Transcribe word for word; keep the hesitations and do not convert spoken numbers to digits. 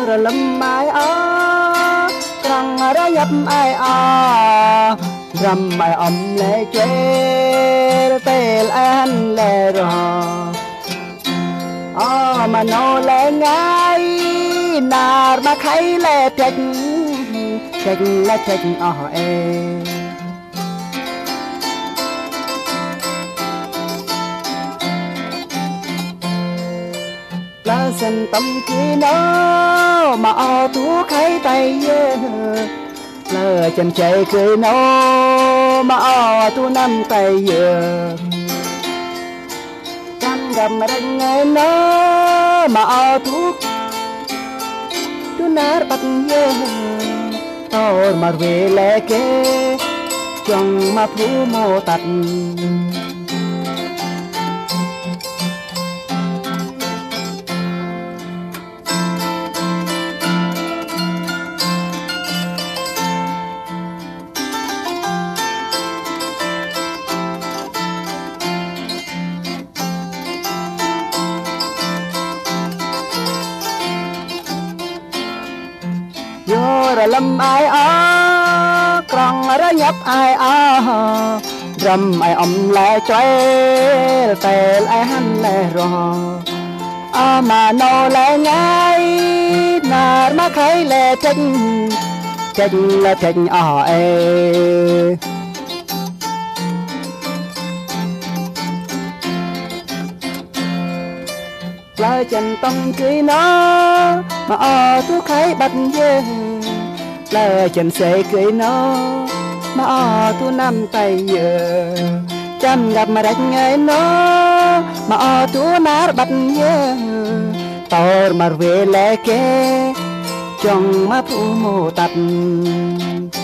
rồi lâm ai ó răng ra nhập ai ó rầm ai ấm lệ chơi tê an lệ rồi ó mà nó lệ ngay nà mà khay lệ trạch trạch là trạch ó e lá dần tâm kia nó mà o thú khay tay lờ chân chạy cười nó mà o tu năm tay giờ chăm gặp mà đánh ngay nó mà o thú tu nát bắt giờ tao mà về lẽ kế chồng mà phú mô tật vô rồi lâm ai ó còn ra nhập ai ó rầm ai ấm lại chơi tè lại hắn lại rồi à mà nó lại ngay nà má khay lệ tranh tranh là tranh ó ê lời chân tâm cưới nó mà o thuốc khay bắt dê lời chân sẽ cưới nó mà o thu năm tay giờ chăm gặp mà đánh ngay nó mà o thu nát bắt dê tàu mà về lẽ kế trong má phụ mô tật